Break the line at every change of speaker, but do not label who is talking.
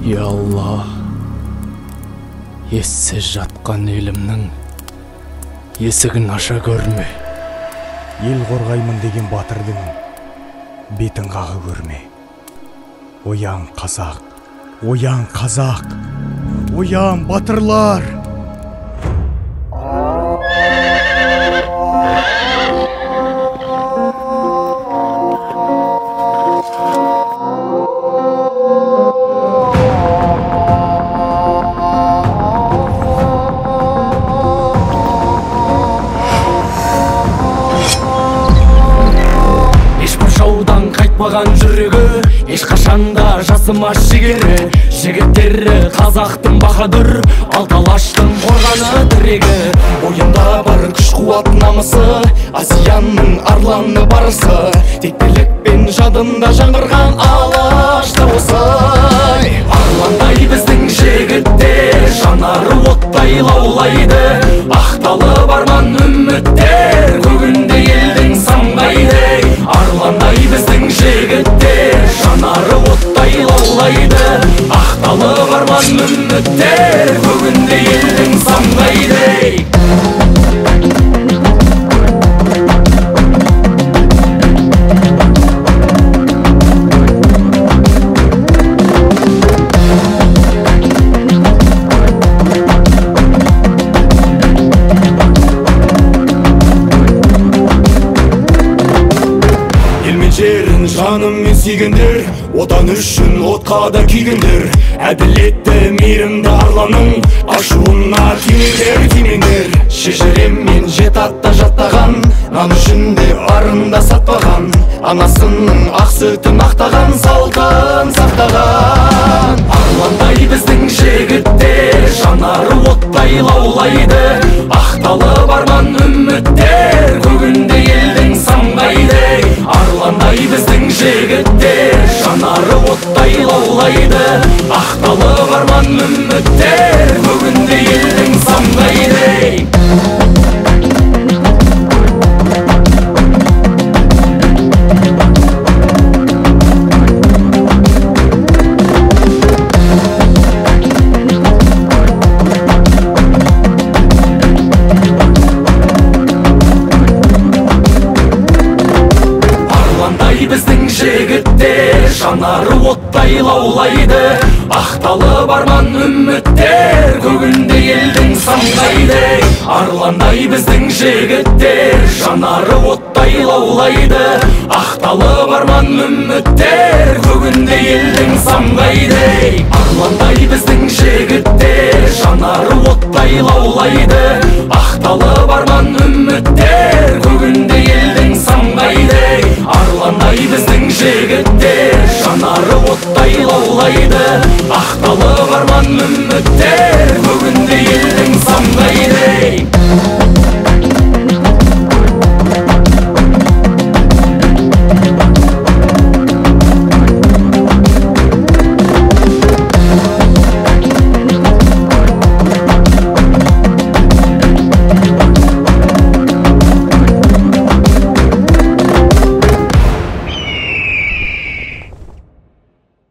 Я Алла, ессіз жатқан елімнің есігін аша көрме.
Ел қорғаймын деген батырдың бетін қағы көрме. Оян қазақ, оян қазақ, оян батырлар!
Қайтпаған жүрегі, ешқашанда жасымас жігері. Жігіттері қазақтың баһадүр, алталаштың қорғаны тірегі. Бойында бар күш қуат намысы, Азияның арланы барысы. Тектілікпен жадында жаңғырған алаш дауысы. Арландай біздің жігіттер, жанары оттай лаулайды. Ақталып арман үміттер, көгінде елдің самғайды. Арландай біздің жігіттер, жанары оттай лаулайды. Ақталып арман үміттер, көгінде елдің самғайды.
Жерін жанымен сүйгендер, отан үшін отқа да күйгендер. Әділетті мейірімді арланың ашуына тимеңдер, тимеңдер. Шежіремен жет атта жаттаған, нан үшін де арында сатпаған. Анасының ақ сүтін ақтаған, салтын сақтаған. Арландай біздің жігіттер, жанары оттай лаулайды. Ақталып арман үміттер, көгінде елдің самғайды. Арландай біздің жігіттер, жанары оттай лаулайды. Ақталып арман үміттер, көгінде елдің самғайды. Біздің жігіттер, жанары оттай лаулайды. Ақталып арман үміттер, көгінде елдің самғайды. Арландай біздің жігіттер, жанары оттай лаулайды. Ақталып арман үміттер, көгінде елдің самғайды. Арландай біздің жігіттер, жанары оттай лаулайды. Ақталып арман үміттер, көгінде елдің самғайды. Арландай біздің жігіттер, жанары оттай лаулайды. Ақталып арман үміттер, көгінде елдің самғайды.